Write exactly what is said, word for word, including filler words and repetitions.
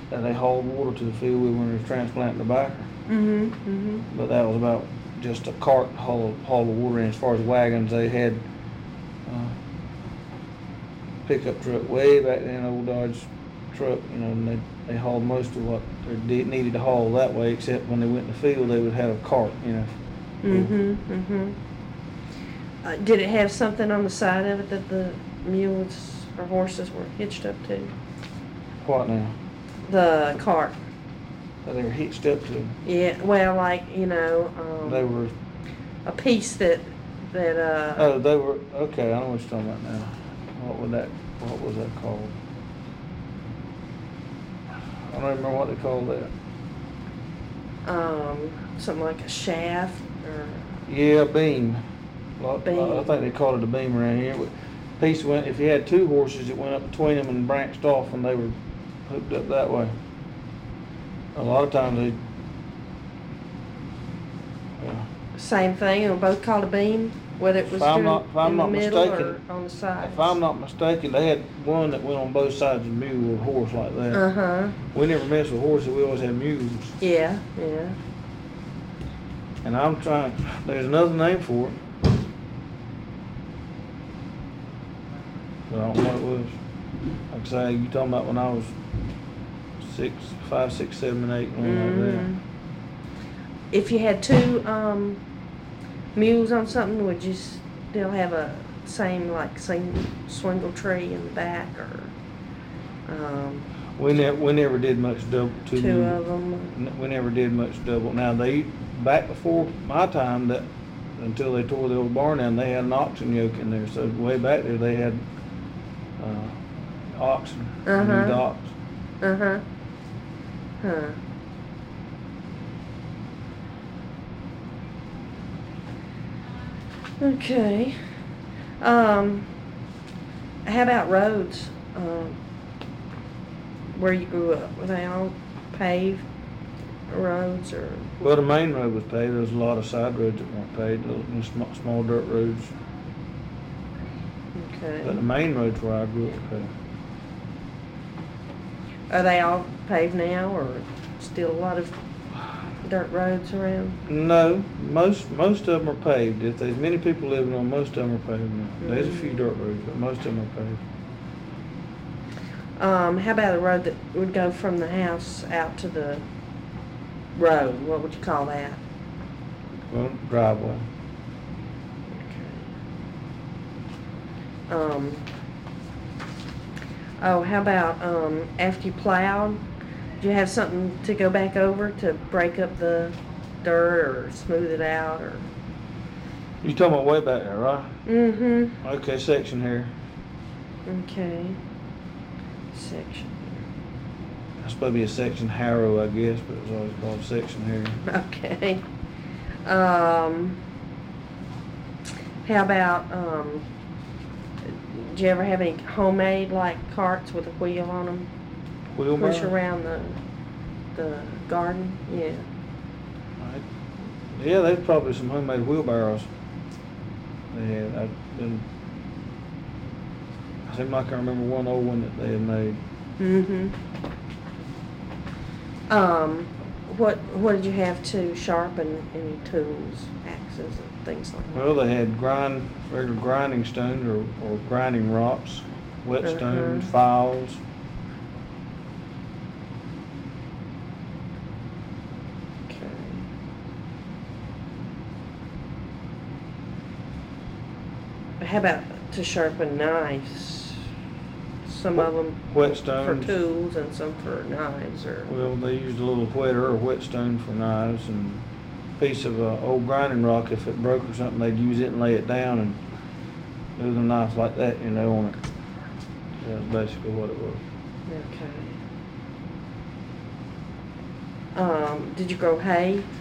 and they hauled water to the field with when they were transplanting tobacco. Mm-hmm, mm-hmm. But that was about just a cart haul, haul the water in. As far as wagons, they had uh, pickup truck way back then, old Dodge truck, you know, and they, they hauled most of what they did, needed to haul that way, except when they went in the field, they would have a cart, you know. Mm-hmm, mm-hmm. Uh, did it have something on the side of it that the mules or horses were hitched up to? What now? The cart. That they were hitched up to. Yeah, well, like, you know, um, They were. a piece that, that, uh. Oh, they were, okay, I know what you're talking about now. What was that, what was that called? I don't remember what they called that. Um, something like a shaft or. Yeah, beam. Well, Beam. I think they called it a beam around here. But piece went, if you had two horses, it went up between them and branched off, and they were hooked up that way. A lot of times they. Yeah. Same thing, and both called a beam, whether it was If I'm in, not- if I'm in the not middle mistaken, or on the sides. If I'm not mistaken, they had one that went on both sides of the mule with a horse like that. Uh huh. We never messed with horses. We always had mules. Yeah, yeah. And I'm trying. There's another name for it. But I don't know what it was. Like I say, you talking about when I was six, five, six, seven, and eight, and all like that. Mhm. If you had two um, mules on something, would you still have a same like same swingle tree in the back, or um, We never, we never did much double. Two, two mules. of them? N- We never did much double. Now they, back before my time, that until they tore the old barn down, they had an oxen yoke in there. So way back there, they had uh, oxen, Uh-huh. moved ox. Uh huh. Huh. Okay. Um, how about roads? Um, where you grew up, were they all paved roads or? Well, the main road was paved. There was a lot of side roads that weren't paved, little you know, small, small dirt roads. Okay. But the main roads where I grew up were paved. Are they all paved now, or still a lot of dirt roads around? No, most most of them are paved. If there's many people living on, most of them are paved now. There's a few dirt roads, but most of them are paved. Um, how about a road that would go from the house out to the road? What would you call that? Well, driveway. Okay. Um, oh, how about um, after you plowed, do you have something to go back over to break up the dirt or smooth it out, or? You talking about way back there, right? Mm-hmm. Okay, section here. Okay. Section. That's supposed to be a section harrow, I guess, but it's always called section here. Okay. Um, how about, um, do you ever have any homemade, like, carts with a wheel on them? Wheelbarrow? Push around the, the garden? Yeah. Right. Yeah, there's probably some homemade wheelbarrows. They had. I been. I seem like I remember one old one that they had made. Mm-hmm. Um, what what did you have to sharpen any tools, axes, and things like that? Well, they had grind, regular grinding stones or, or grinding rocks, whetstones, Uh-huh. files. Okay. How about to sharpen knives? Some of them for Whetstones. tools and some for knives, or. Well, they used a little whetter or whetstone for knives, and a piece of uh, old grinding rock. If it broke or something, they'd use it and lay it down and do the knife like that, you know, on it. That's basically what it was. Okay. Um, did you grow hay?